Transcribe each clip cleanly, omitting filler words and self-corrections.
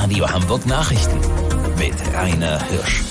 Radio Hamburg Nachrichten mit Rainer Hirsch.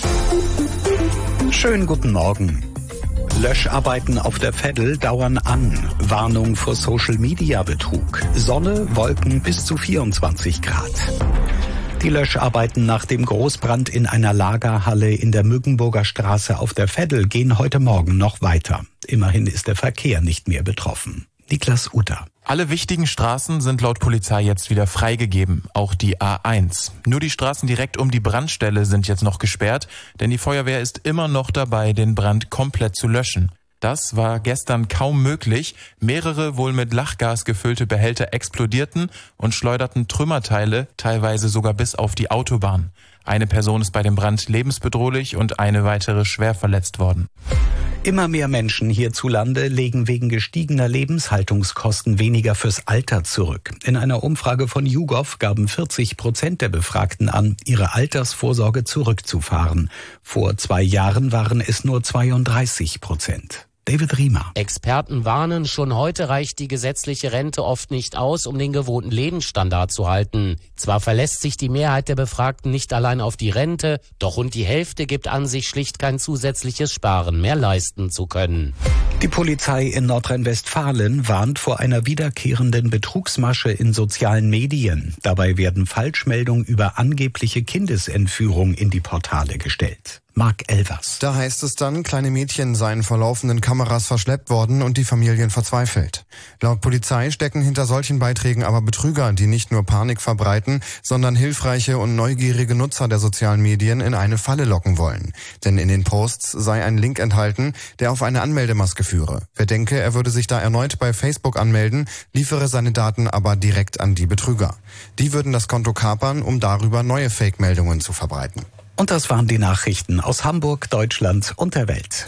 Schönen guten Morgen. Löscharbeiten auf der Veddel dauern an. Warnung vor Social-Media-Betrug. Sonne, Wolken bis zu 24 Grad. Die Löscharbeiten nach dem Großbrand in einer Lagerhalle in der Müggenburger Straße auf der Veddel gehen heute Morgen noch weiter. Immerhin ist der Verkehr nicht mehr betroffen. Niklas Uter. Alle wichtigen Straßen sind laut Polizei jetzt wieder freigegeben, auch die A1. Nur die Straßen direkt um die Brandstelle sind jetzt noch gesperrt, denn die Feuerwehr ist immer noch dabei, den Brand komplett zu löschen. Das war gestern kaum möglich. Mehrere wohl mit Lachgas gefüllte Behälter explodierten und schleuderten Trümmerteile, teilweise sogar bis auf die Autobahn. Eine Person ist bei dem Brand lebensbedrohlich und eine weitere schwer verletzt worden. Immer mehr Menschen hierzulande legen wegen gestiegener Lebenshaltungskosten weniger fürs Alter zurück. In einer Umfrage von YouGov gaben 40% der Befragten an, ihre Altersvorsorge zurückzufahren. Vor 2 Jahren waren es nur 32%. David Riemer. Experten warnen, schon heute reicht die gesetzliche Rente oft nicht aus, um den gewohnten Lebensstandard zu halten. Zwar verlässt sich die Mehrheit der Befragten nicht allein auf die Rente, doch rund die Hälfte gibt an, sich schlicht kein zusätzliches Sparen mehr leisten zu können. Die Polizei in Nordrhein-Westfalen warnt vor einer wiederkehrenden Betrugsmasche in sozialen Medien. Dabei werden Falschmeldungen über angebliche Kindesentführung in die Portale gestellt. Marc Elvers. Da heißt es dann, kleine Mädchen seien vor laufenden Kameras verschleppt worden und die Familien verzweifelt. Laut Polizei stecken hinter solchen Beiträgen aber Betrüger, die nicht nur Panik verbreiten, sondern hilfreiche und neugierige Nutzer der sozialen Medien in eine Falle locken wollen. Denn in den Posts sei ein Link enthalten, der auf eine Anmeldemaske führe. Wer denke, er würde sich da erneut bei Facebook anmelden, liefere seine Daten aber direkt an die Betrüger. Die würden das Konto kapern, um darüber neue Fake-Meldungen zu verbreiten. Und das waren die Nachrichten aus Hamburg, Deutschland und der Welt.